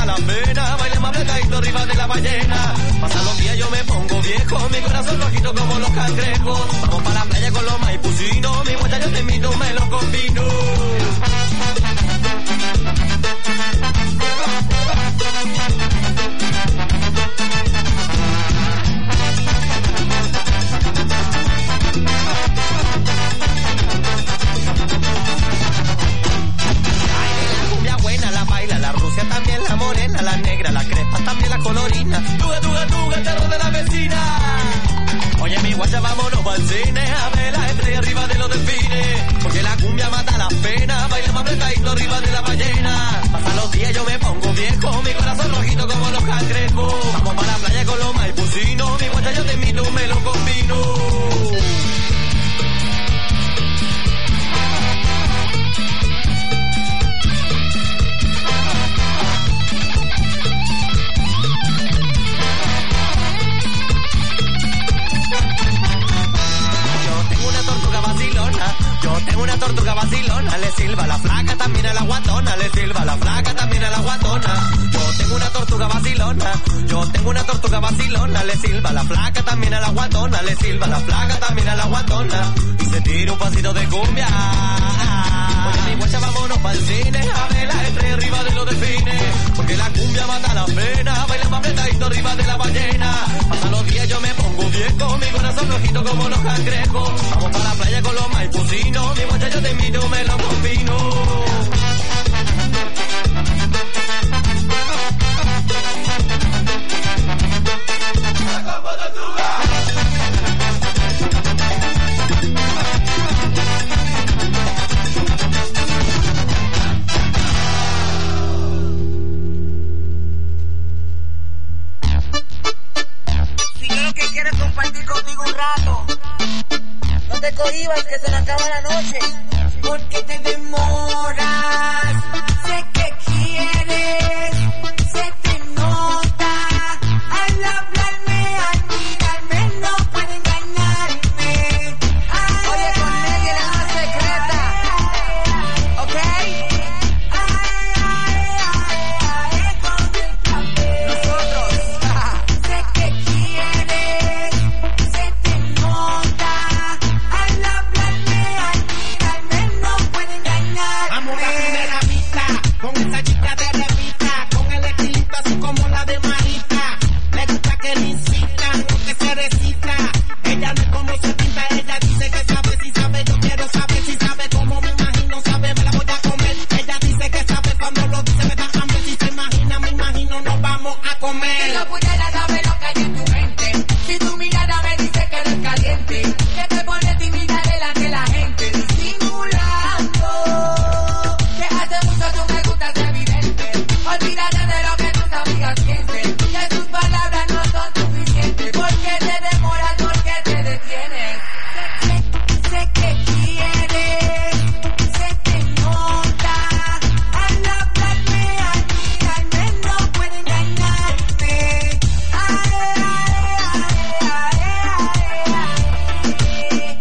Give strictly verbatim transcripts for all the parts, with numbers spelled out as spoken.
la pena, baile más apretadito arriba de la ballena. Pasan los días yo me pongo viejo, mi corazón rojito como los cangrejos. Vamos para la playa con los maipucinos, mi guacha yo te invito, me lo combino. También la morena, la negra, la crespa, también la colorina. Tuga, tuga, tuga, el terror de la vecina. Oye, mi guacha, vámonos pa'l cine a ver la estrella arriba de los delfines. Porque la cumbia mata las penas, baila más apretadito arriba de la ballena. Pasan los días yo me pongo viejo, mi corazón rojito como los cangrejos. Vamos para la playa con los maipucinos, mi guacha yo te invito, me lo combino. Yo tengo una tortuga vacilona, le silba la flaca también a la guatona, le silba la flaca también a la guatona. Yo tengo una tortuga vacilona, yo tengo una tortuga vacilona, le silba la flaca también a la guatona, le silba la flaca también a la guatona. Y se tira un pasito de cumbia. Oye, mi guacha, vámonos pa'l cine a ver la estrella arriba de los delfines. Porque la cumbia mata la pena, baila más apretadito arriba de la ballena. Pasan los días yo me pongo viejo, mi corazón rojito como los cangrejos. Vamos para la playa con los maipucinos, mi guacha yo te invito, me lo combino. Compartir contigo un rato, no te cohibas que se le acaba la noche. Porque te demoras, sé que quieres, se te nota. Al hablarme, al mirarme, no puede engañarme. Ay, oye, con ella la más secreta, ¿ok? Ay, ay, ay, ay, con el café. Nosotros, sé que quieres. Con esa chica de revista, con el estilito así como la de Marita. Le gusta que le incitan, no que se recita. Ella no es como se pinta, ella dice que sabe, si sabe, yo quiero saber si sabe como me imagino, sabe, me la voy a comer. Ella dice que sabe, cuando lo dice me da hambre, si se imagina, me imagino, nos vamos a comer. Si yo pudiera saber lo que hay en tu mente, si tu mirada me dice que eres caliente, que te pones tímida delante de la gente, disimulando, que hace mucho tú me gustas evidente, olvídate de lo que tus amigas piensen, que tus palabras no son suficientes, porque te demoras, porque te detienes, sé, sé, sé que quieres, se te nota, al hablarme, al mirarme, no puede engañarme, ay, ay, ay, ay, ay, ay,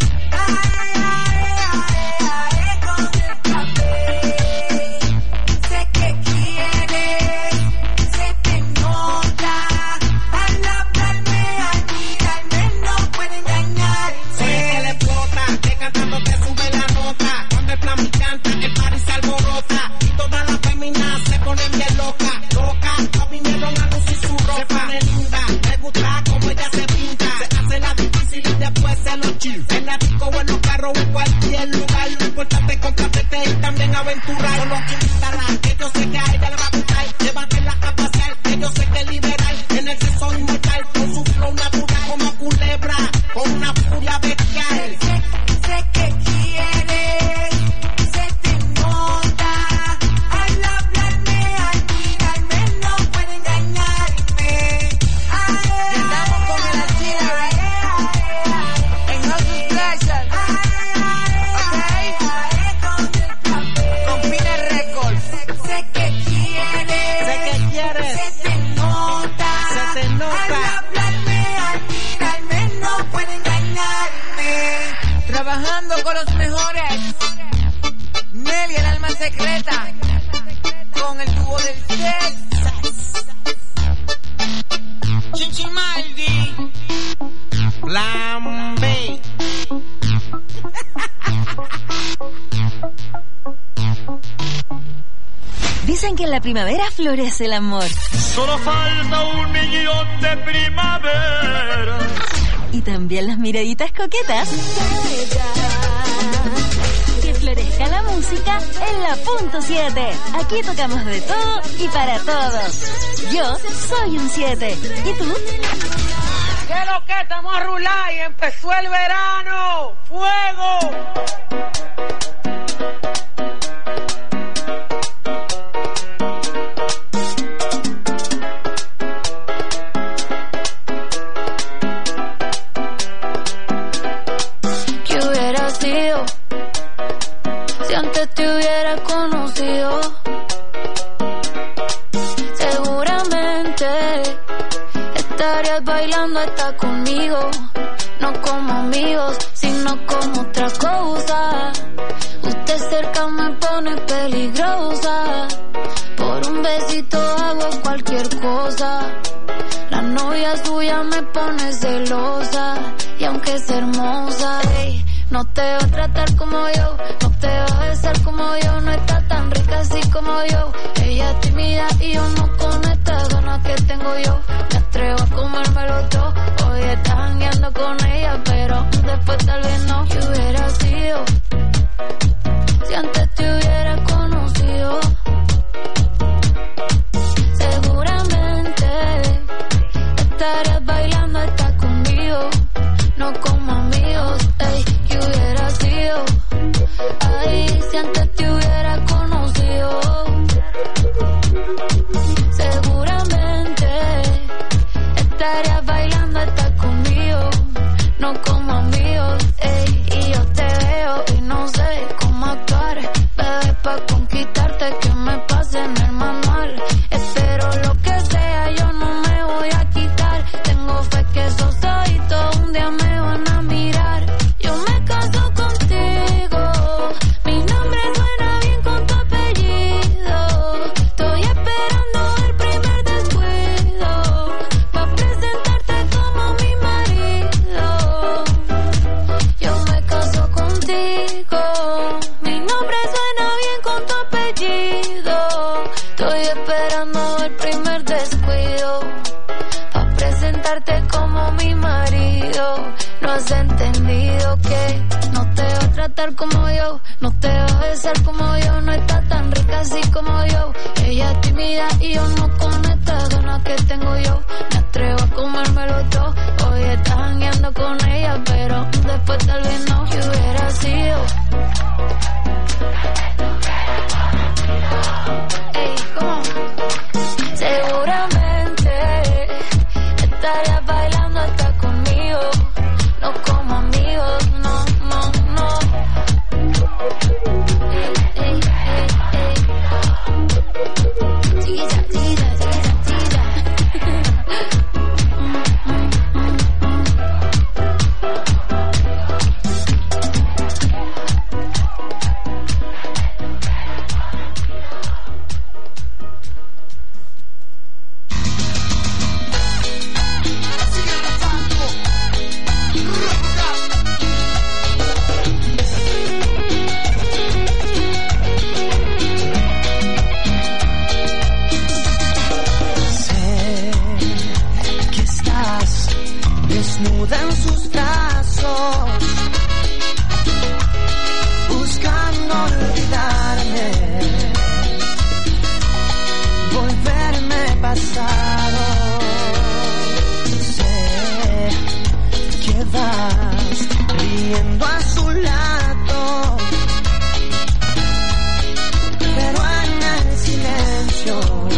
ay, ay, con el café. Sé que quieres, se te nota, al hablarme, al mirarme, no puede engañarme. Soy el que le explota, que cantando te sube la nota. Cuando el plan canta, el party se alborota. Y todas las féminas se ponen bien loca, loca. No vinieron a lucir su ropa. Se pone linda, le gusta como ella se pinta. Se hace la difícil y después se lo chill. En la disco o en los carros o en cualquier lugar. Lo importante es complacerse y también aventurar. Solo invítala, que yo sé que a ella le va a gustar. Llévatela a pasear, que yo sé que es liberal. En el sexo inmortal, con su flow natural como culebra, con una furia bestial. Sé, sé que quieres, se te nota, al hablarme, al mirarme, no puede engañarme. Ay, y estamos con el Artillery en Hustle Special, ¿ok? Con Pine Records. Sé que quieres, Sé que quieres, se te nota, se te nota. al hablarme, al mirarme, no puede engañarme. Trabajando con los mejores, Nelly, el alma secreta, con el tubo del Texas. que en la primavera florece el amor. Solo falta un millón de primavera. Y también las miraditas coquetas. Que florezca la música en la punto siete. Aquí tocamos de todo y para todos. Yo soy un siete. ¿Y tú? ¿Qué es lo que estamos a rular y empezó el verano? ¡Fuego! ¿Qué hubiera sido si antes te hubiera conocido? Seguramente estarías bailando hasta conmigo, no como amigos, sino como otra cosa. Usted cerca me pone peligrosa, por un besito hago cualquier cosa. La novia suya me pone celosa, y aunque es hermosa, ey, no te va a tratar como yo, no te va a besar como yo, no está tan rica así como yo. Ella es tímida y yo no con estas ganas que tengo yo. Me atrevo a comérmelo todo, hoy estás jangueando con ella, pero después tal vez no. ¿Qué hubiera sido si antes te hubiera conocido? Seguramente estarías bailando hasta conmigo, no como amigos, ey. ¿Qué hubiera sido? Ay, si antes te hubiera conocido. Seguramente estarías bailando hasta conmigo, no como amigos, ey. Y yo te veo y no sé cómo actuar, bebé, pa' conquistarte que me pase en el manual. Espero lo que sea, yo no me voy a quitar. Tengo fe que eso soy, todo un día me van a mirar. Yo me caso contigo, mi nombre suena bien con tu apellido. Estoy esperando el primer descuido, pa' presentarte como mi marido. Yo me caso contigo, mi nombre suena bien con tu apellido. Estoy esperando el primer descuido, pa' presentarte como mi marido. No has entendido que no te va a tratar como yo, no te va a besar como yo, no está tan rica así como yo. Ella es tímida y yo no con estas ganas que tengo yo. Me atrevo a comérmelo todo, hoy estás jangueando con ella, pero después tal vez no. ¿Qué hubiera sido? Ey, ¿cómo? Seguramente estarías bailando hasta conmigo, no como amigos, no, no, no. Ey, ey, ey, ey. Chiquilla, chiquilla, chiquilla, chiquilla. Mm, mm, mm, mm. Sé que estás desnuda en sus brazos, buscando olvidarme, volverme pasado. Sé que vas riendo a su lado, pero en el silencio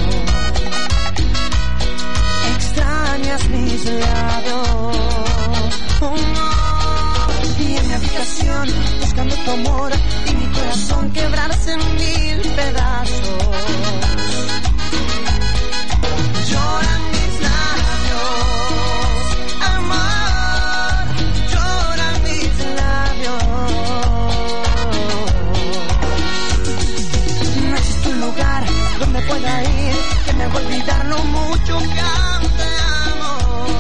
extrañas mis labios. Oh, no. Y en mi habitación buscando tu amor y mi corazón quebrarse en mil pedazos. Lloran mis labios, amor, lloran mis labios. No existe un lugar donde pueda ir que me haga olvidar lo mucho que aún te amo.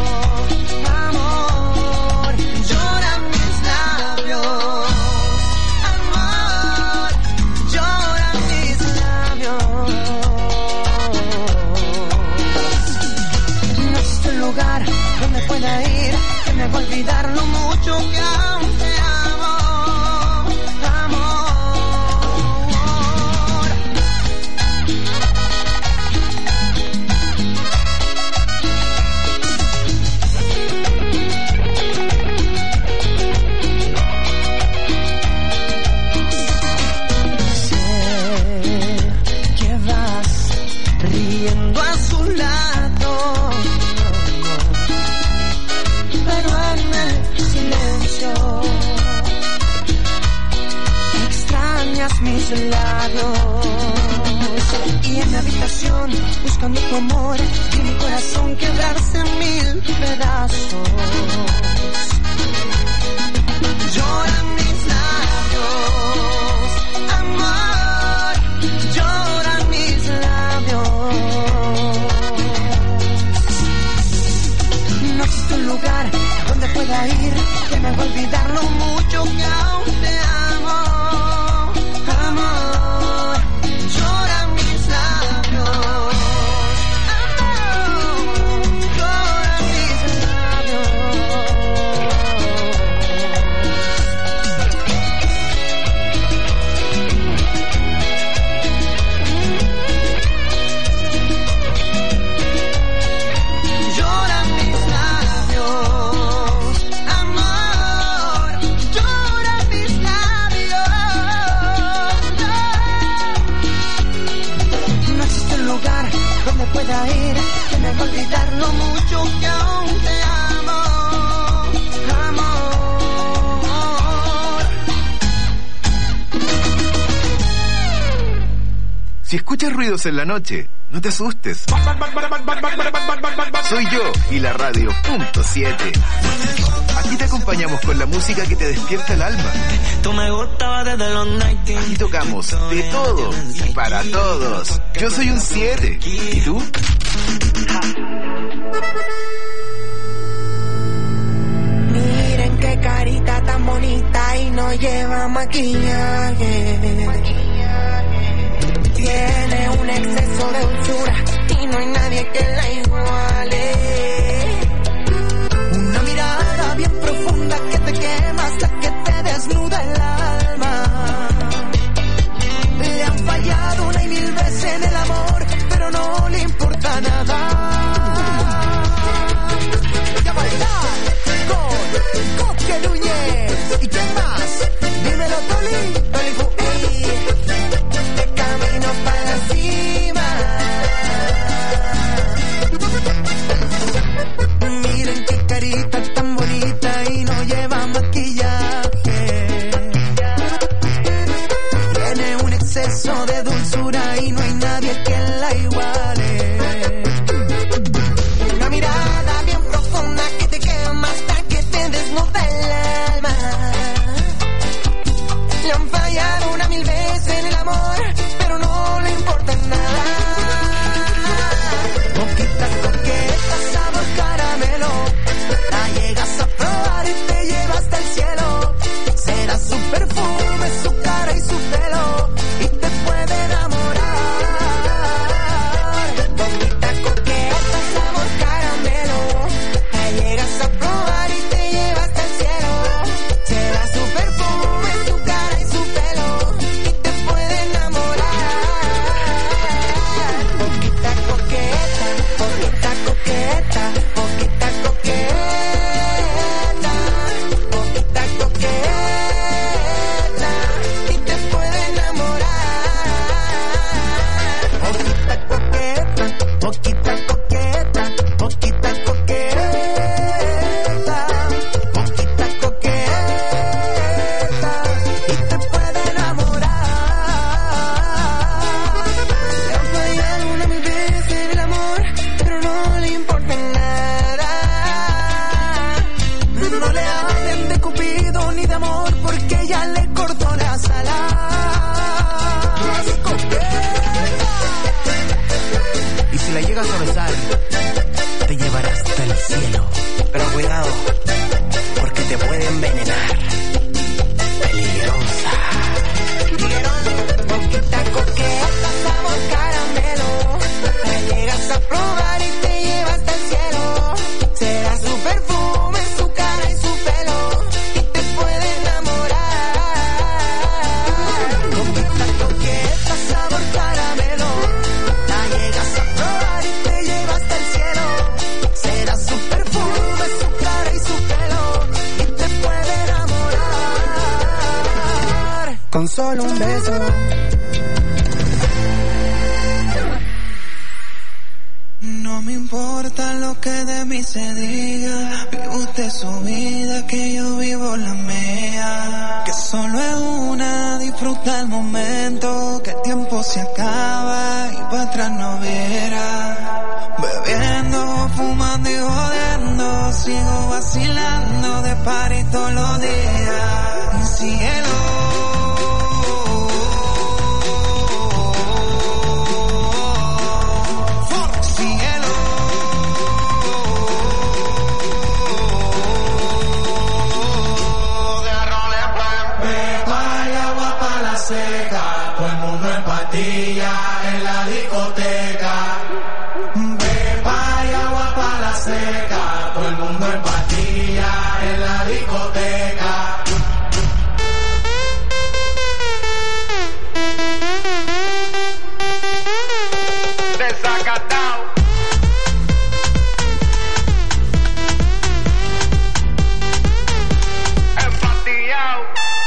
Amor, lloran mis labios, amor, lloran mis labios. llorando a su lado, pero en el silencio extrañas mis labios. Y en mi habitación buscando tu amor y mi corazón quebrarse en mil pedazos. Lloran mis labios, amor, lloran mis labios. No existe un lugar donde pueda ir que me haga olvidar lo mucho que aún te amo, amor. Lloran mis labios, amor, lloran mis labios. Lloran mis labios, amor, lloran mis labios. No existe un lugar donde pueda ir que me haga olvidar lo mucho que aún te amo, amor. Si escuchas ruidos en la noche, no te asustes. Soy yo y la radio punto siete. Aquí te acompañamos con la música que te despierta el alma. Tú me gustabas desde los noventa. Aquí tocamos de todo y para todos. Yo soy un siete. ¿Y tú? Miren qué carita tan bonita y no lleva maquillaje. Tiene un exceso de dulzura y no hay nadie que la iguale. Una mirada bien profunda que te quema hasta que te desnuda el alma. Le han fallado una y mil veces en el amor, pero no le importa nada. Ya bailar con Coque Núñez. ¿Y quién más? Dímelo, Toli. Toli Fu, ey. De camino para cima. Miren qué carita tan bonita y no lleva maquillaje. Tiene un exceso de dulzura y no hay nadie que la iguale. Una mirada bien profunda que te quema hasta que te desnuda el alma. Le han fallado una mil veces en el amor, pero no le importa nada. Boquitas coquetas, sabor caramelo, la llegas a probar y te lleva hasta el cielo. Será su perfume, su cara y su pelo, y te puede enamorar. Boquita coqueta, sabor caramelo, la llegas a probar y te lleva hasta el cielo. Será su perfume, su cara y su pelo, y te puede enamorar. Boquita coqueta, boquita coqueta, boquita coqueta, boquita coqueta, y te puede enamorar. Boquita coqueta, boquita coqueta, boquita coqueta, boquita coqueta, y te puede enamorar. Le han fallado una mil veces en el amor, pero no le importa nada. No le hablen de Cupido ni de amor, porque ya le cortó las alas. Y si la llegas a besar, te llevará hasta el cielo. Pero cuidado, porque te puede envenenar. Peligrosa. Boquita coqueta, sabor caramelo, la llegas a probar y te lleva hasta el cielo. Será su perfume, su cara y su pelo, y te puede enamorar. Boquita coqueta, sabor caramelo, la llegas a probar y te lleva hasta el cielo. Será su perfume, su cara y su pelo, y te puede enamorar. Con solo un beso. No me importa lo que de mí se diga, vive usted su vida, que yo vivo la mía. Que solo es una, disfruta el momento, que el tiempo se acaba y para atrás no viera. Bebiendo, fumando y jodiendo, sigo vacilando de party todos los días. Cielo. En la discoteca, beba y agua pa' la seca, todo el mundo en pastilla en la discoteca. Desacatao. Empastillao.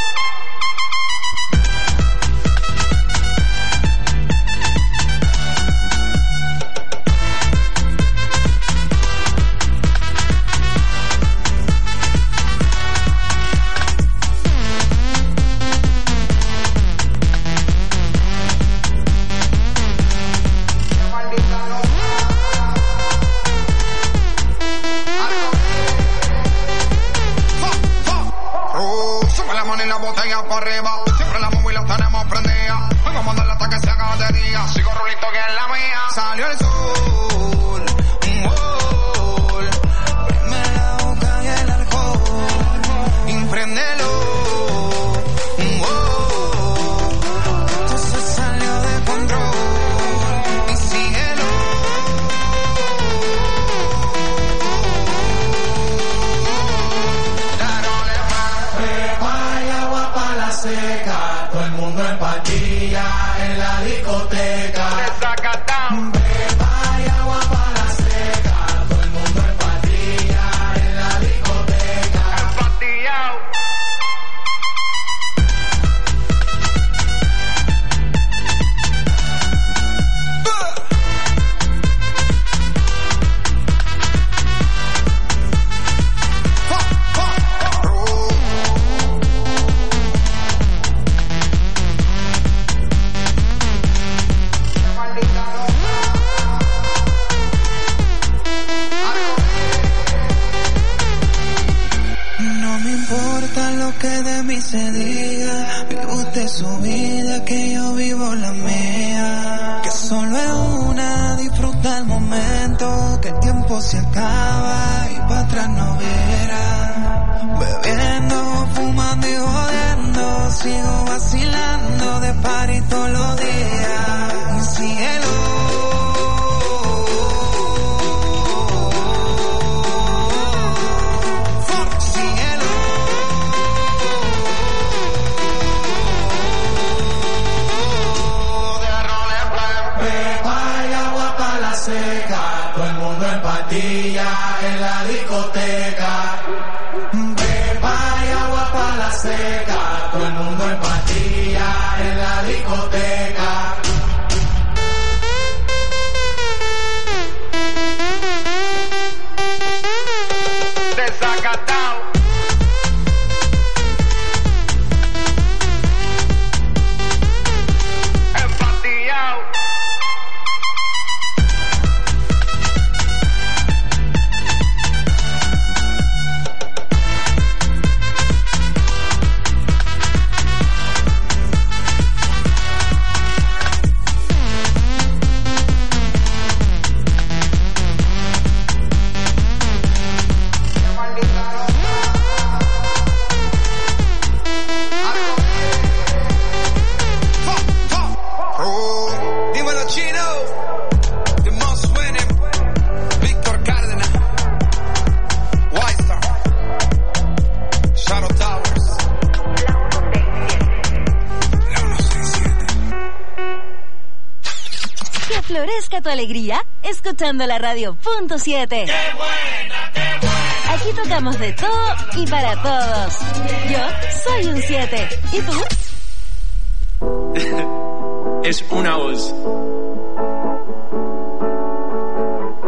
Tu alegría escuchando la radio punto siete. ¡Qué buena, qué buena! Aquí tocamos de todo y para todos. Yo soy un siete. ¿Y tú? Es una voz.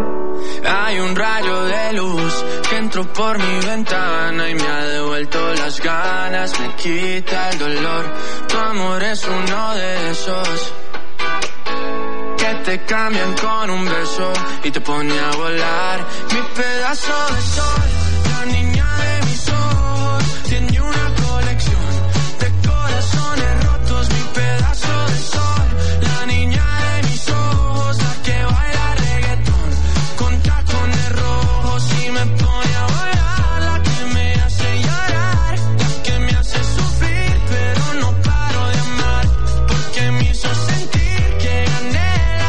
luz que entró por mi ventana y me ha devuelto las ganas, me quita el dolor. Tu amor es uno de esos que te cambian con un beso y te pone a volar. Mi pedazo de sol, la niña de mis ojos, tiene una colección de corazones rotos. Mi pedazo de sol, la niña de mis ojos, la que baila reggaetón con tacones rojos y me pone a volar. La que me hace llorar, la que me hace sufrir, pero no paro de amar, porque me hizo sentir que gané.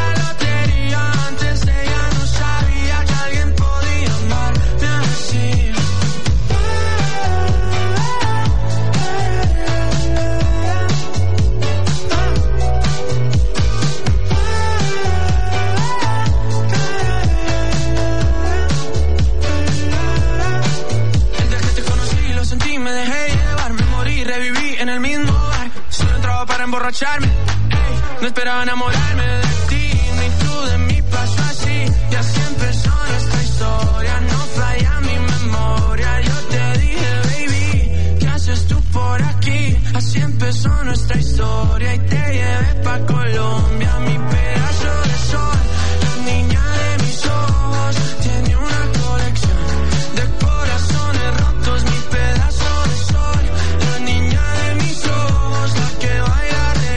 Emborracharme, ey, no esperaba enamorarme de ti, ni tú de mí pasó así. Y así empezó nuestra historia, no falla mi memoria. Yo te dije, baby, ¿qué haces tú por aquí? Así empezó nuestra historia y te llevé pa' Colombia. Mi pedazo de sol, la niña de mis ojos, tiene una colección de corazones rotos. Mi pedazo de sol, la niña de mis ojos, la que baila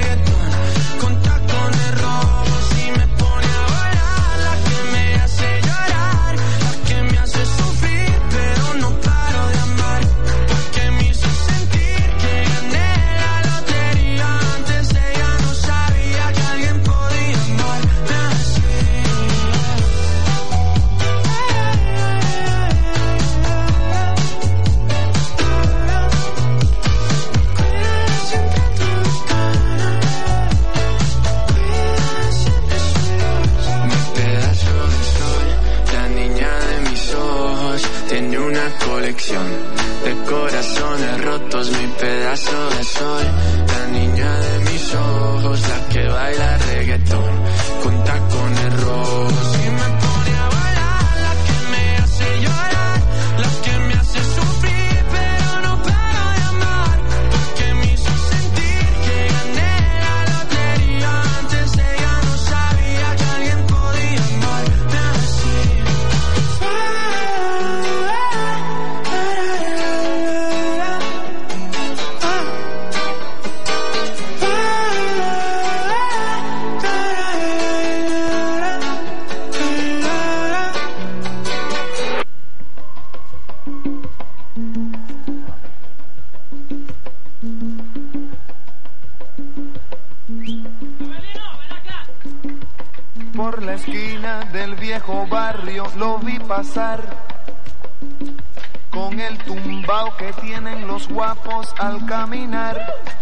de corazones rotos. Mi pedazo de sol, la niña de mis ojos, la que baila reggaetón con tacones rojos y me pone a bailar. La que me hace llorar, la que me hace sufrir, pero no paro de amar, porque me hizo sentir que gané la lotería. Antes ella no sabía que alguien podía amarme así. Por la esquina del viejo barrio lo vi pasar, con el tumbao que tienen los guapos al caminar,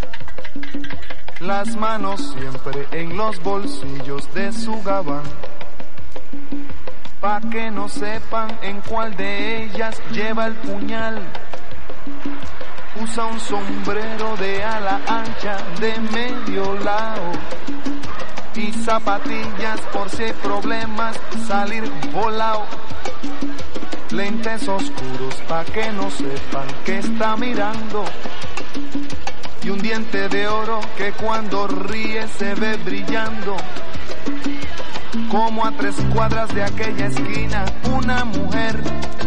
las manos siempre en los bolsillos de su gabán, pa' que no sepan en cuál de ellas lleva el puñal. Usa un sombrero de ala ancha de medio lado y zapatillas por si hay problemas salir volado. Lentes oscuros pa' que no sepan que está mirando, y un diente de oro que cuando ríe se ve brillando. Como a tres cuadras de aquella esquina una mujer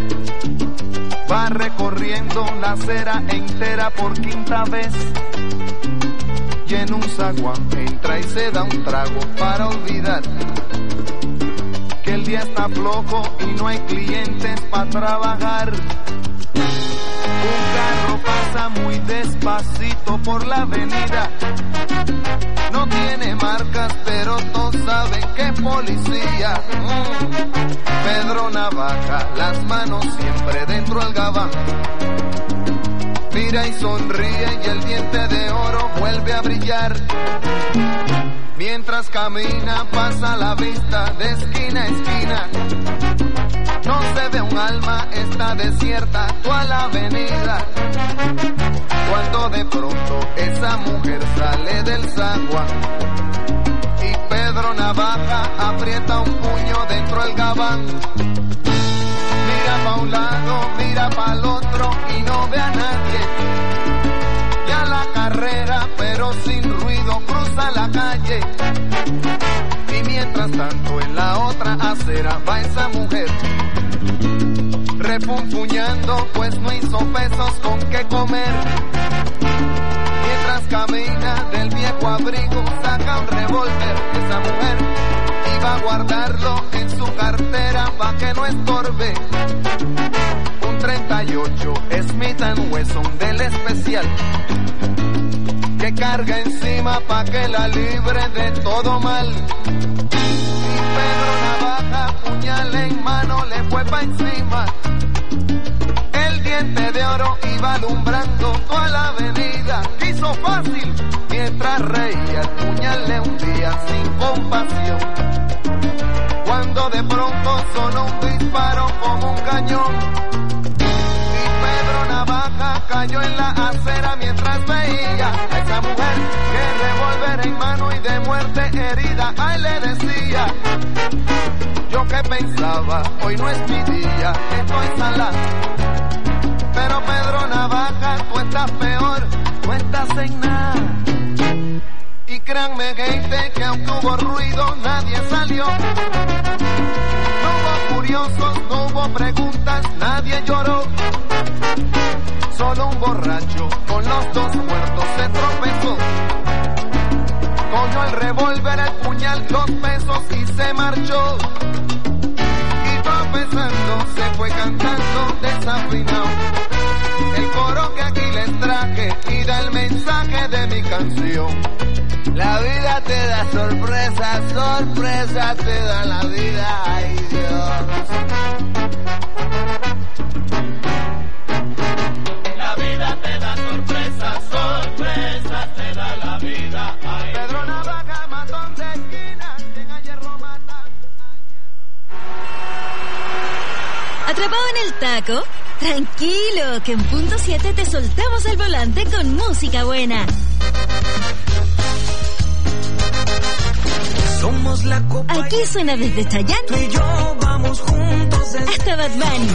va recorriendo la acera entera por quinta vez, y en un zaguán entra y se da un trago para olvidar que el día está flojo y no hay clientes para trabajar. Un carro pasa muy despacito por la avenida, no tiene marcas pero todos saben que es policía. mm. Pedro Navaja, las manos siempre dentro del gabán, mira y sonríe y el diente de oro vuelve a brillar. Mientras camina pasa la vista de esquina a esquina, no se ve un alma, está desierta toda la avenida. Cuando de pronto esa mujer sale del zaguán y Pedro Navaja aprieta un puño dentro del gabán. Mira pa' un lado mira pa'l otro y no ve a nadie. Ya la carrera, pero sin ruido, cruza la calle. Y mientras tanto en la otra acera va esa mujer, refunfuñando, pues no hizo pesos con qué comer. Mientras camina del viejo abrigo, saca un revólver. Esa mujer iba a guardarlo en su cartera pa' que no estorbe. Un treinta y ocho Smith and Wesson del especial, que carga encima pa' que la libre de todo mal. Y Pedro Navaja, puñal en mano, le fue pa' encima. El diente de oro iba alumbrando toda la avenida. Quiso fácil mientras reía, el puñal le hundía sin compasión. Cuando de pronto sonó un disparo como un cañón, y Pedro Navaja cayó en la acera mientras veía a esa mujer que revólver en mano y de muerte herida. A él le decía: yo que pensaba, hoy no es mi día, estoy salado. Pero Pedro Navaja, tú estás peor, tú estás en nada. Y créanme, gente, que aunque hubo ruido, nadie salió. No hubo curiosos, no hubo preguntas, nadie lloró. Solo un borracho con los dos muertos se tropezó. Cogió el revólver, el puñal, los pesos y se marchó. Y tropezando se fue cantando desafinado el coro que aquí les traje y da el mensaje de mi canción. La vida te da sorpresas, sorpresas te da la vida, ay Dios. La vida te da sorpresas, sorpresas te da la vida, ay Dios. Pedro Navaja, matón de esquina, quien a hierro mata. ¿Atrapado en el taco? Tranquilo, que en punto siete te soltamos el volante con música buena. Somos la copa. Aquí suena desde Chayanne Tú y yo vamos juntos hasta Bad Bunny,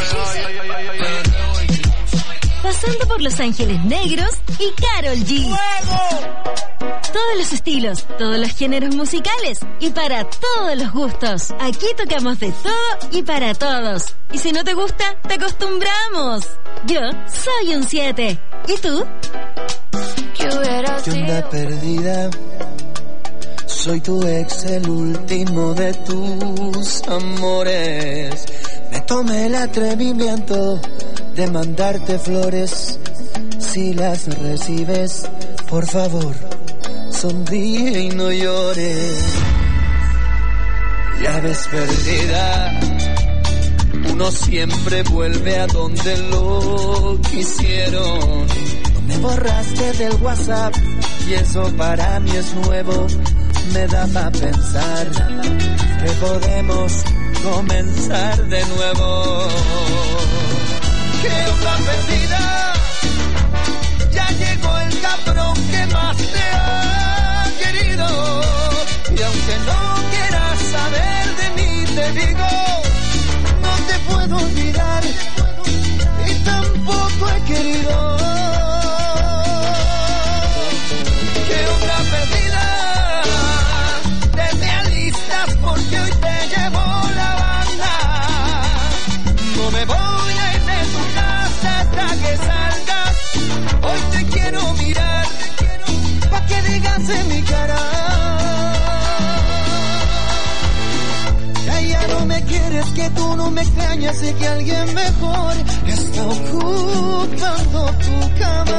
pasando por Los Ángeles Negros y Karol G. Todos los estilos, todos los géneros musicales y para todos los gustos. Aquí tocamos de todo y para todos. Y si no te gusta, te acostumbramos. Yo soy un siete. ¿Y tú? ¿Qué onda perdida? Soy tu ex, el último de tus amores. Me tomé el atrevimiento de mandarte flores. Si las recibes, por favor, sonríe y no llores. Ya ves perdida, uno siempre vuelve a donde lo quisieron. Me borraste del WhatsApp y eso para mí es nuevo. Me da pa' pensar que podemos comenzar de nuevo. ¿Qué onda perdida? Ya llegó el cabrón que más te ha querido. Y aunque no quieras saber de mí, te digo, no te puedo olvidar y tampoco he querido. ¿Qué onda perdida? Porque hoy te llevo la banda. No me voy a ir de tu casa hasta que salgas. Hoy te quiero mirar pa' que digas en mi cara: ya, ya no me quieres, que tú no me extrañas, sé que alguien mejor está ocupando tu cama.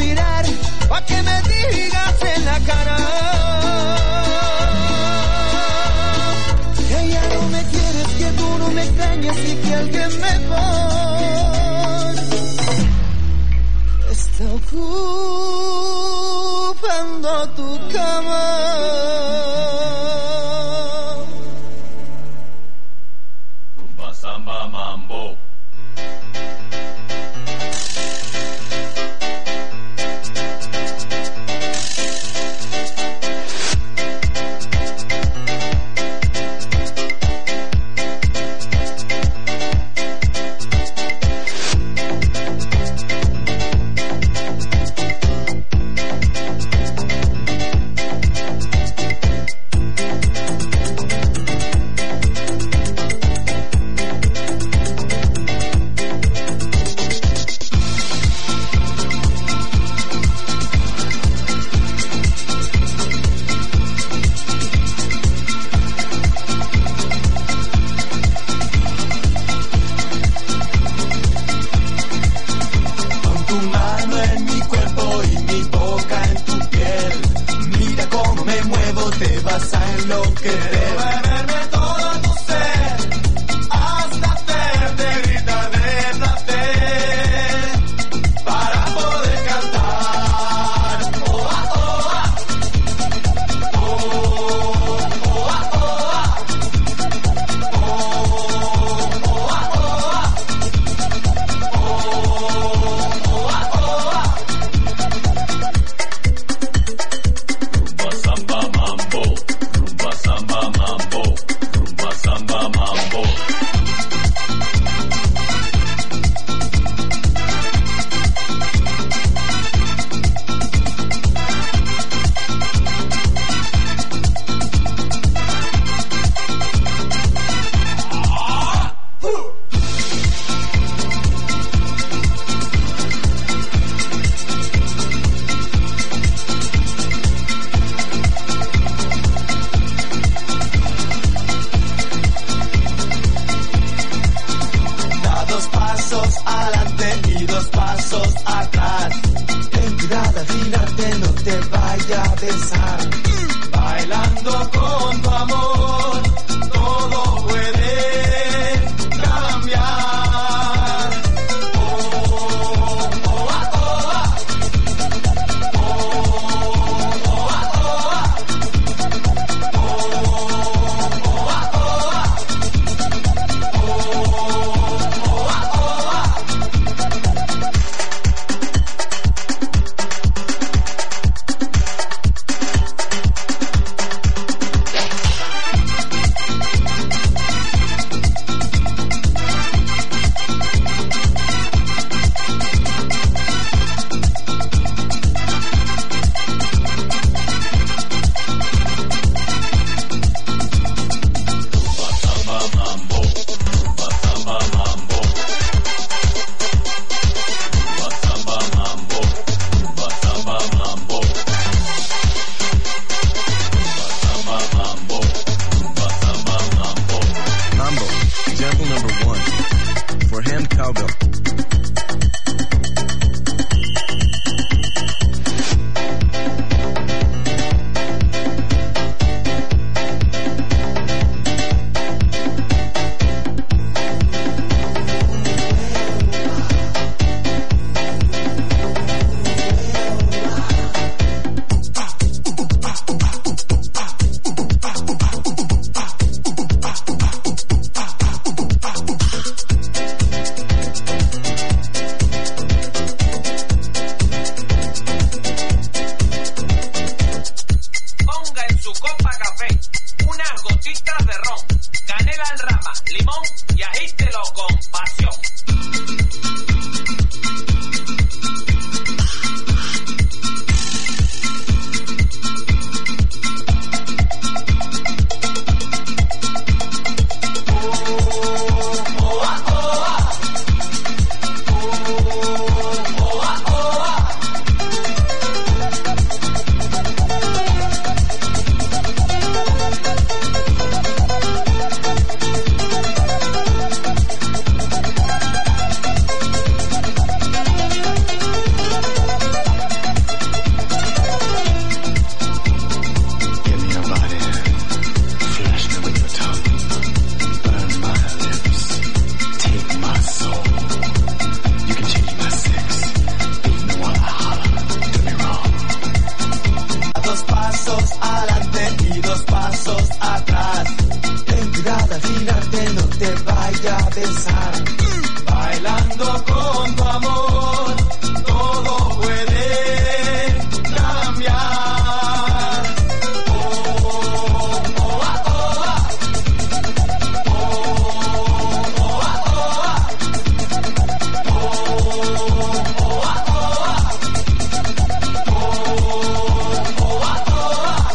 mirar pa' que me digas en la cara que ya no me quieres, que tú no me extrañas y que alguien mejor está ocupando tu cama. Rumba, samba, mambo. imagínate, no te vaya a besar. Bailando con tu amor, todo puede cambiar. Oh, oh, ah, oh, ah. Oh, oh, ah, oh, ah. Oh, oh, ah, oh, ah. Oh, oh, ah, oh, ah.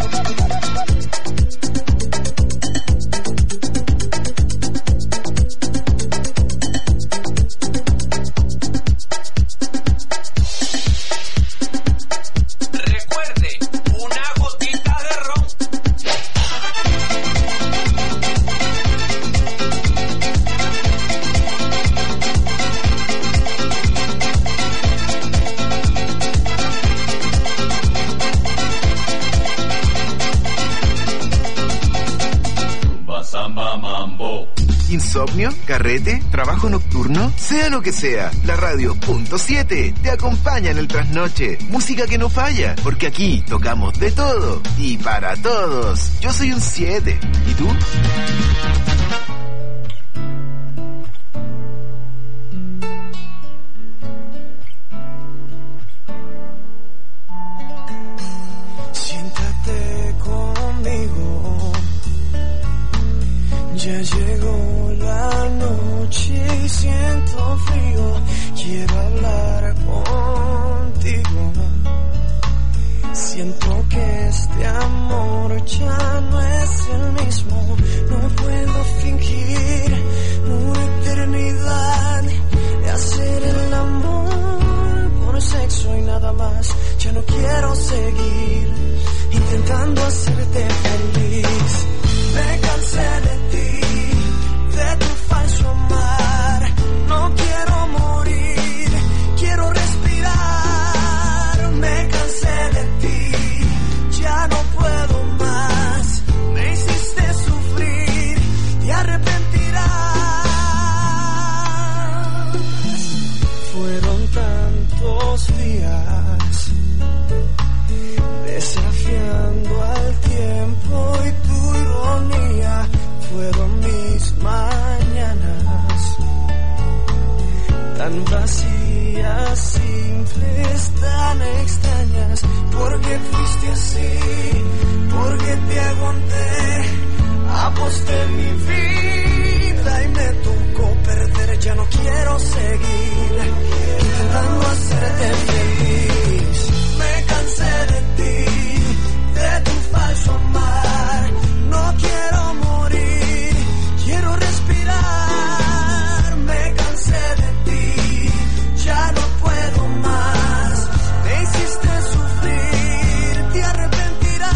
¿Insomnio? ¿Carrete? ¿Trabajo nocturno? Sea lo que sea, la radio punto siete te acompaña en el trasnoche. Música que no falla, porque aquí tocamos de todo y para todos. Yo soy un siete. ¿Y tú? Siéntate conmigo. Ya llegó la noche y siento frío. Quiero hablar contigo. Siento que este amor ya no es el mismo. No puedo fingir una eternidad de hacer el amor por sexo y nada más. Ya no quiero seguir intentando hacerte feliz. Me cansé de ti, de tu falso amar. No quiero morir, quiero respirar. Me cansé de ti, ya no puedo más. Me hiciste sufrir, te arrepentirás. Fueron tantos días desafiando al tiempo y tu ironía. Fueron mis mañanas tan vacías, simples, tan extrañas. Porque fuiste así, porque te aguanté, aposté mi vida y me tocó perder. Ya no quiero seguir intentando hacerte feliz. Me cansé de ti, de tu falso amar. No quiero morir, quiero respirar. Me cansé de ti, ya no puedo más. Me hiciste sufrir, te arrepentirás.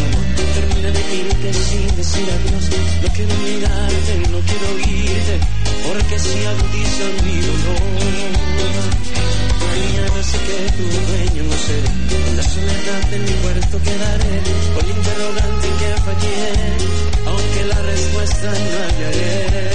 decir adiós. No quiero mirarte, no quiero irte. porque si agudizan mi dolor. Mañana sé que tu dueño no seré, en la soledad de mi cuarto quedaré, con el interrogante en que fallé, aunque la respuesta no hallaré.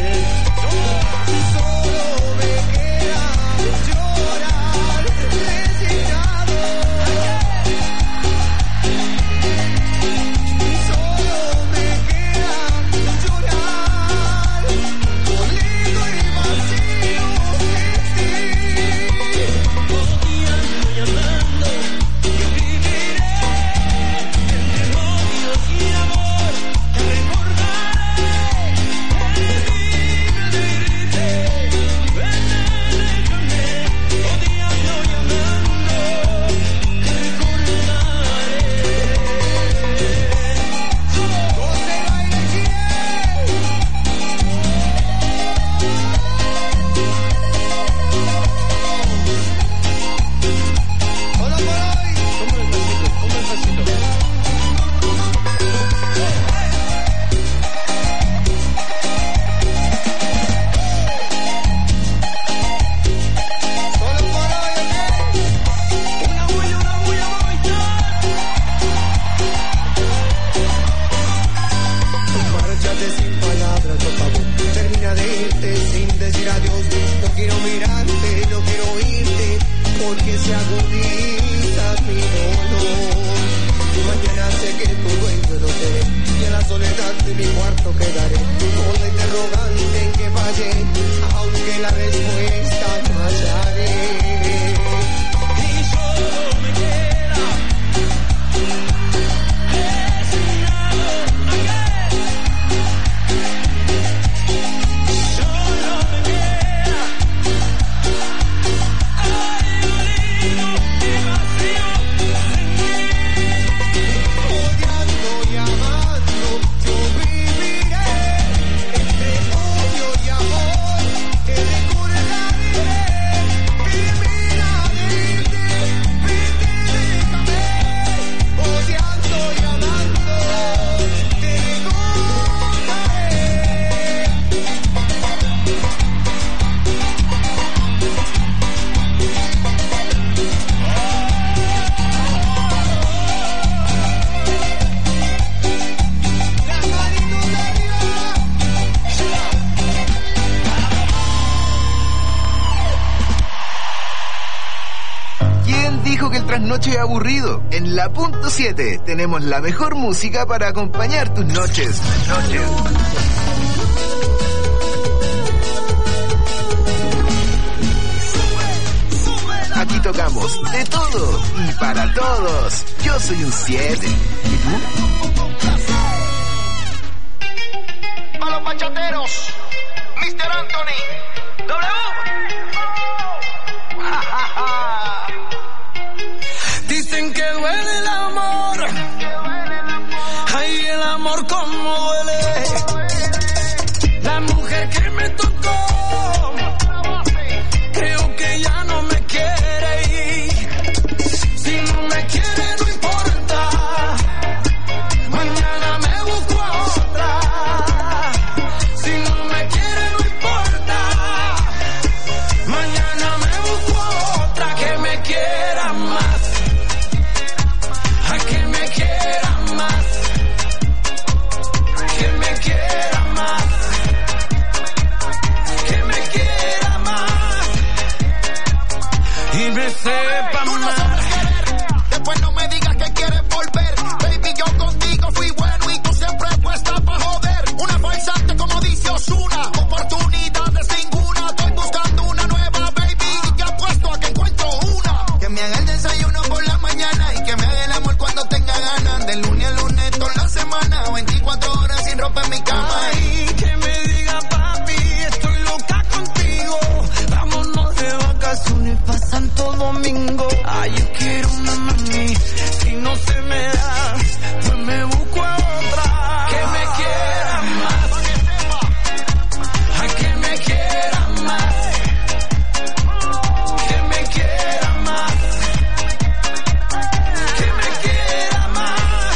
Noche aburrido. En la punto siete tenemos la mejor música para acompañar tus noches. Noches. Aquí tocamos de todo y para todos. Yo soy un siete. ¿Y tú? A los bachateros, mister Anthony, W. Dicen que duele el amor, ay, el amor como duele. La mujer que me tocó, creo que ya no me quiere ir. Si no me quiere no importa, mañana me busco a otra. Si no me quiere no importa, mañana me busco a otra que me quiera más. Que me quiera más, que me quiera más, que me quiera más y me sepa tú no más. sabes querer, después no me digas que quieres volver. Baby, yo contigo fui bueno y tú siempre puesta pa' joder. Una falsante como dice Ozuna, oportunidades ninguna. Estoy buscando una nueva baby y te apuesto a que encuentro una. Que me haga el desayuno por la mañana y que me haga el amor cuando tenga ganas. De lunes a lunes toda la semana, veinticuatro horas sin ropa en mi cama. Ay, que me diga papi, estoy loca contigo. Vámonos de vacaciones pa' Santo Domingo. Ay, yo quiero una mami, si no se me da, pues me busco a otra. Que me quiera más, ay, que me quiera más, que me quiera más, que me quiera más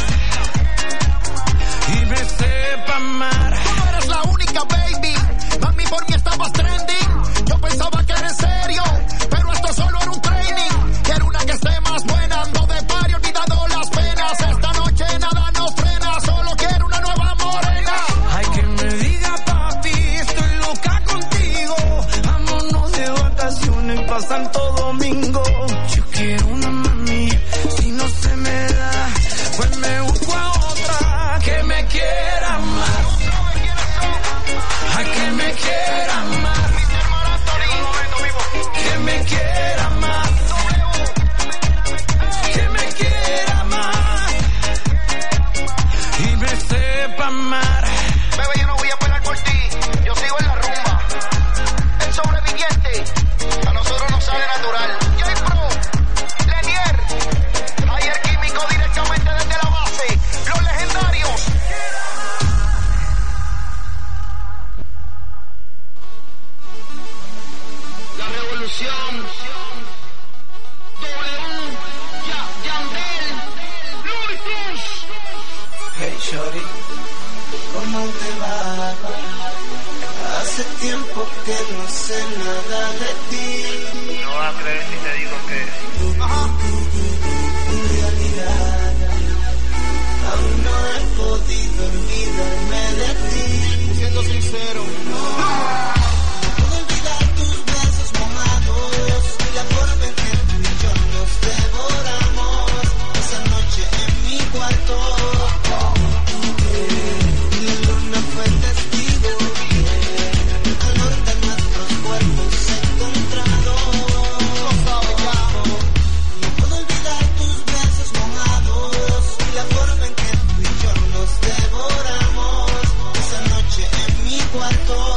y me sepa amar. Tú no eres la única baby, mami, por mí está pa' Santo Domingo. Yo quiero una mami, si no se me da, pues me busco a otra que me quiera más. A que me quiera más. Que me quiera más. Que me quiera más. Y me sepa amar. Bebé, yo no voy a esperar por ti. Yo sigo en la rumba. El sobreviviente. A nosotros nos sale natural. J-Pro, Lenier, Ayer Químico directamente desde la base. Los legendarios. La revolución. W, Yandel, Luis Cruz. Hey shorty, ¿cómo te va? Hace tiempo que no sé nada de ti. No vas a creer si te digo que... Ajá. En realidad, aún no he podido olvidarme de ti. Siendo sincero. Puedo olvidar tus besos mojados y la forma en que tú y yo nos devoramos esa noche en mi cuarto. Y la luna fue testigo, el calor de nuestros cuerpos encontrados. No puedo olvidar tus besos mojados y la forma en que tú y yo nos devoramos esa noche en mi cuarto.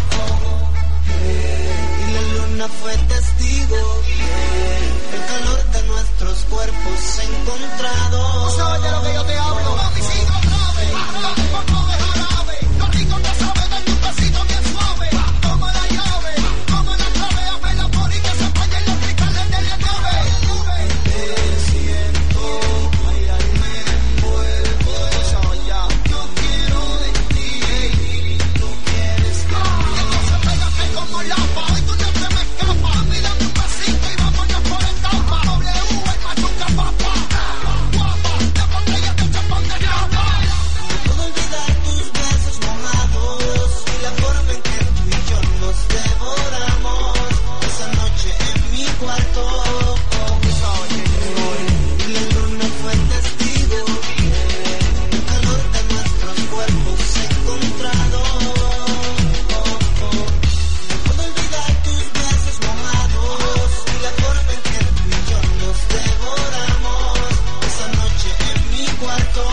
Y la luna fue testigo, el calor de nuestros cuerpos encontrados. ¿Tú sabes de lo que yo te hablo? Mami, sigo grave. Dame un poco de jarabe. Lo rico que sabe darte un besito bien suave. Toma la llave, toma la clave. Hazme la por y que se fallen los cristales de la nave. Te siento, me envuelvo. Yo quiero de ti. Tú quieres que Entonces pégate como lapa. Hoy tú no te me escapas. Mírame un besito y vámonos por etapa. W, el machuca papá. Guapa, de botella de chapón de capa. puedo olvidar tus besos mojados y la forma en que tú y yo nos devoramos esa noche en mi cuarto. Y la luna fue testigo, el calor de nuestros cuerpos encontrados. Puedo olvidar tus besos mojados y la forma en que tú y yo nos devoramos esa noche en mi cuarto.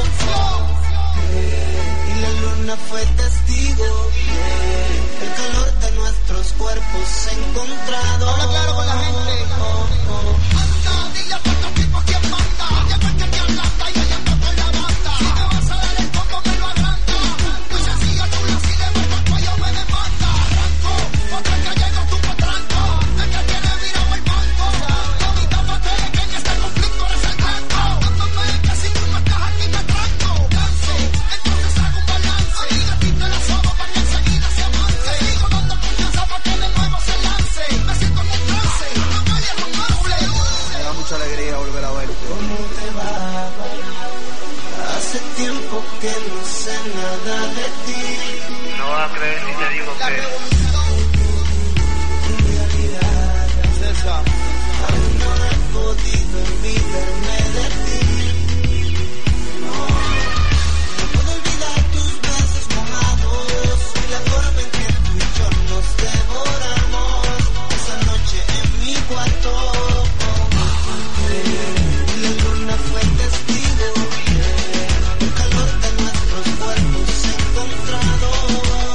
Y la luna fue testigo, el calor de nuestros cuerpos encontrados. Habla claro con la gente. Anda, dile a todos estos tipos quién manda. Lleva que te ablanda y ella está con la banda. Si me vas a dar el poco me lo agranda. Muy sencilla, chula, si le meto el cuello me demanda. Arranco, otra que llego tú pa' tranco. El que tiene virado el banco. Todita pa' que en este conflicto eres el blanco. Dándome que si tú no estás aquí me tranco. Lance, entonces hago un balance. Amiga, quita la soba pa' que enseguida se avance. Sigo dando confianza pa' que de nuevo se lance. Me siento en un trance, no vale romance. Me da mucha alegría volver a verte. ¿Cómo te va? Hace tiempo que no sé nada de ti. No vas a creer si te digo La que... revolución. En realidad, César. aún no he podido olvidarme de ti. No, no puedo olvidar tus besos mojados y la forma en que tú y yo nos devoramos esa noche en mi cuarto. Y la luna fue testigo, el calor de nuestros cuerpos encontrados.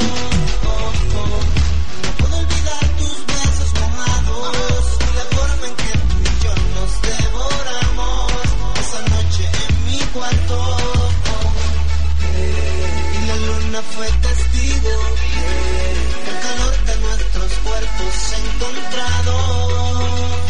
No puedo olvidar tus besos mojados y la forma en que tú y yo nos devoramos esa noche en mi cuarto. Y la luna fue testigo, el calor de nuestros cuerpos encontrados.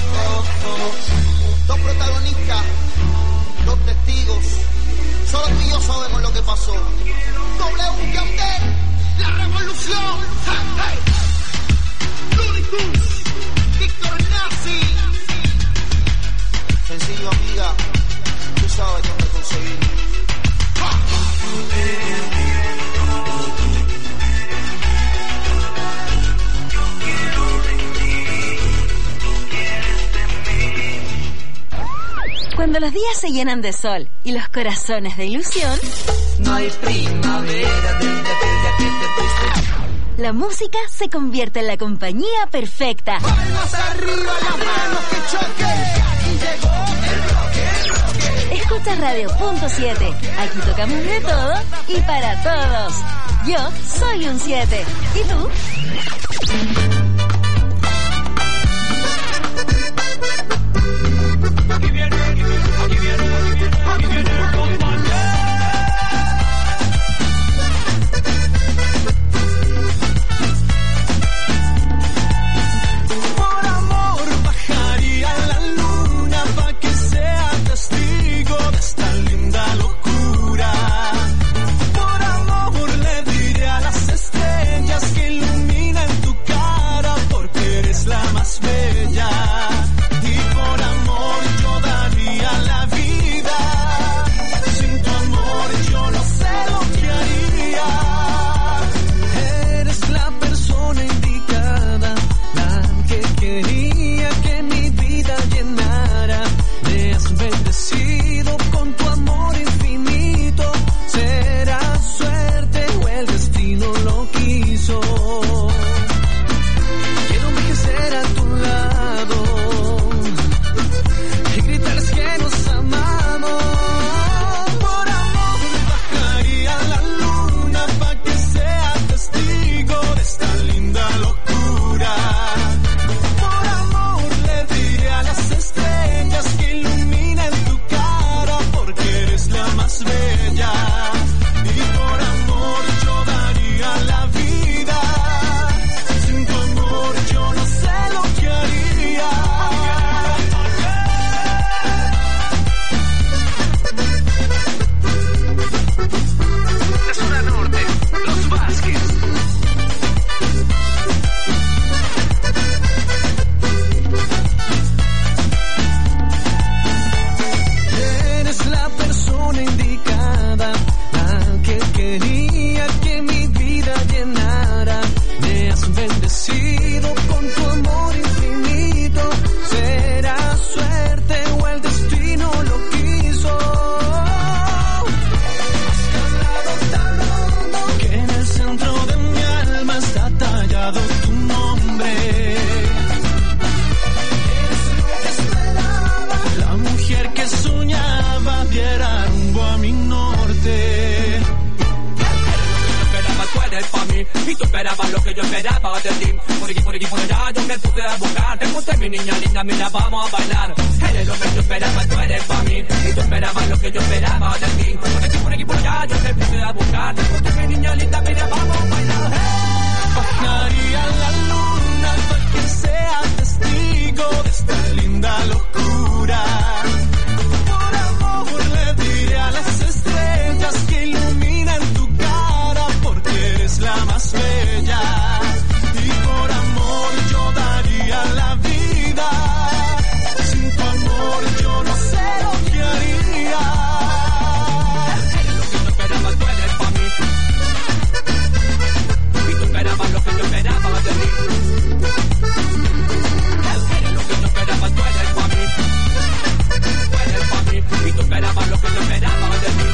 Dos protagonistas, dos testigos. Solo tú y yo sabemos lo que pasó. W, Yandel, la revolución. Hey, hey. Ludicruz, Víctor Nazi. Sencillo, amiga. Tú sabes dónde conseguirlo. Cuando los días se llenan de sol y los corazones de ilusión, no hay primavera desde aquella que te fuiste. La música se convierte en la compañía perfecta. Palmas arriba, las manos que choquen. Aquí llegó el rock, el rock. Escucha Radio Punto siete. Aquí tocamos de todo y para todos. Yo soy un siete. ¿Y tú? Aquí viene, aquí viene, aquí viene, aquí viene el compañero. Por amor bajaría la luna pa' que sea testigo de esta linda locura. Por amor le diré a las estrellas que iluminan tu cara porque eres la más bella. Y por amor yo daría la vida. Sin tu amor yo no sé lo que haría. Eres la persona indicada, la que quería que mi vida llenara. Me has bendecido con tu amor infinito. Será suerte o el destino lo quiso. Quiero envejecer a tu lado y gritarles que nos amamos. Por amor bajaría la luna pa' que sea testigo de esta linda locura. Por amor le diré a las estrellas que iluminen tu cara porque eres la más bella. Y por amor yo daría la vida. Sin tu amor yo no sé lo que haría. La zona norte, los Vázquez. Eres la persona indicada, la que quería que mi vida llenara. Me has bendecido con tu amor infinito. Será suerte o el destino lo quiso. Has calado tan hondo que en el centro de mi alma está tallado tu nombre. Eres lo que esperaba, la mujer que soñaba diera rumbo a mi norte. Esperaba, tú eres pa' mí, y tú esperabas lo que yo esperaba de ti. Por aquí, por aquí, por allá, yo me puse a buscar. Te puse mi niña linda, mira, vamos a bailar. Eres lo que yo esperaba, tú eres pa' mí, y tú esperabas lo que yo esperaba de ti. Por aquí, por aquí, por allá, yo me puse a buscar. Te puse mi niña linda, mira, vamos a bailar. Bajaría la luna para que sea testigo de esta linda locura. Por amor le diré a las estrellas que iluminan tu cara porque eres la más bella. Y por amor yo daría la vida. Sin tu amor yo no sé lo que haría. Eres lo que yo esperaba, tú eres pa' mí, y tú esperabas lo que yo esperaba de ti. Eres lo que yo esperaba, tú eres pa' mí, tú eres pa' mí, y tú esperabas lo que yo esperaba de ti.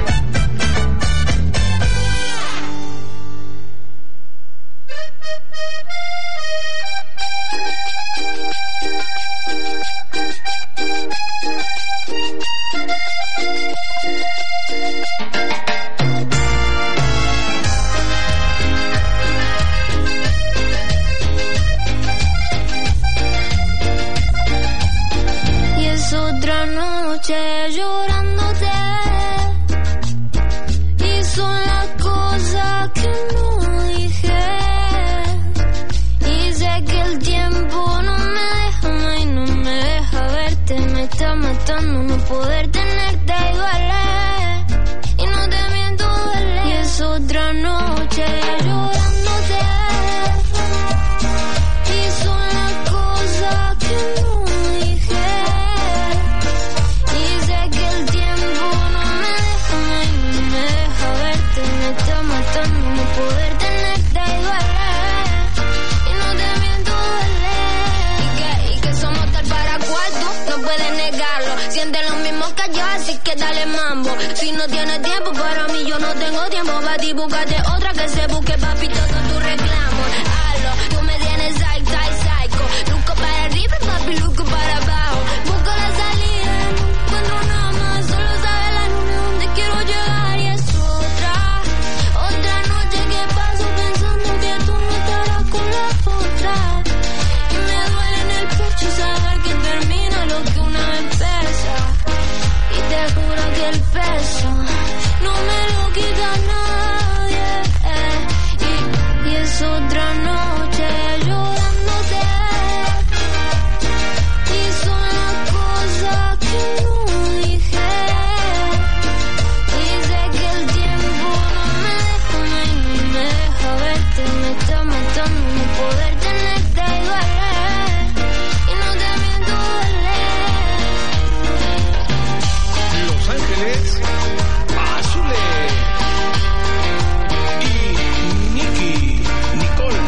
Y es otra noche llorándote. Y son las cosas que no dije. Y sé que el tiempo no me deja más y no me deja verte. Me está matando no poder tenerte y duele. Y no te miento, duele. Y es otra noche llorándote. Y son las cosas que no dije. Y sé que el tiempo no me deja más y no me deja verte. Me está matando no poder tenerte y duele. Y no te miento, duele. Y que, y que somos tal para cuarto, no puedes negarlo. Si sientes lo mismo que yo, así que dale mambo. Si no tienes tiempo para mí, yo no tengo tiempo para ti. Búscate otra que se busque, papi, todo tu reclamo. Halo, tú me tienes psycho, psycho. Luco para arriba, papi, luco para abajo. Busco la salida, no encuentro nada más. Solo sabe la luna donde quiero llegar. Y es otra, otra noche que paso pensando que tú no estarás con la otra. Y me duele en el pecho saber que termina lo que una vez empieza. Y te juro que el peso no me lo quita nadie. Y, y es otra noche llorándote. Y son las cosas que no dije. Y sé que el tiempo no me deja, no me deja verte. Me está matando no poder tenerte y duele. Y no te miento, duele. Los Ángeles Azules y Nicky Nicole.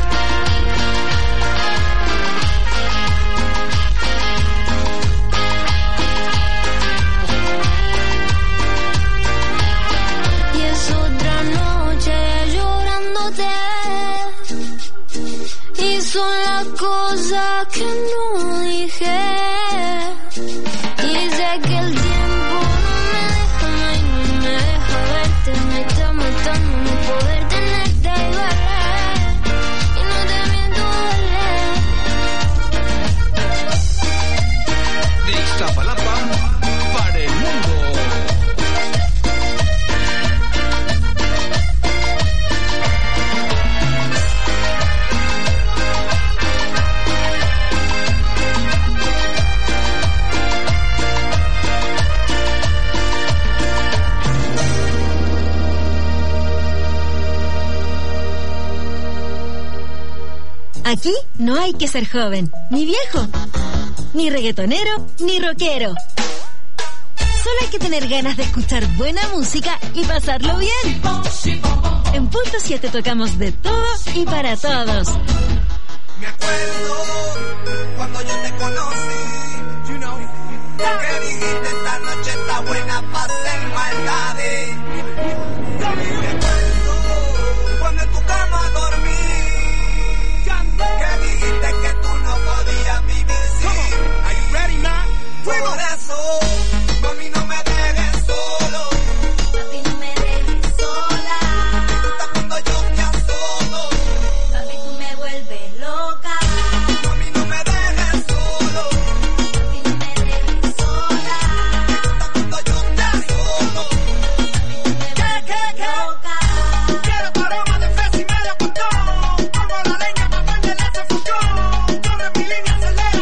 Y es otra noche llorándote. Y son las cosas que no dije. Y sé que el tiempo no me deja, no me deja verte. Me está matando no poder tenerte y duele. Y no te miento, duele. De Iztapalapa para el mundo. Aquí no hay que ser joven, ni viejo, ni reggaetonero, ni rockero. Solo hay que tener ganas de escuchar buena música y pasarlo bien. En Punto siete tocamos de todo y para todos. Me acuerdo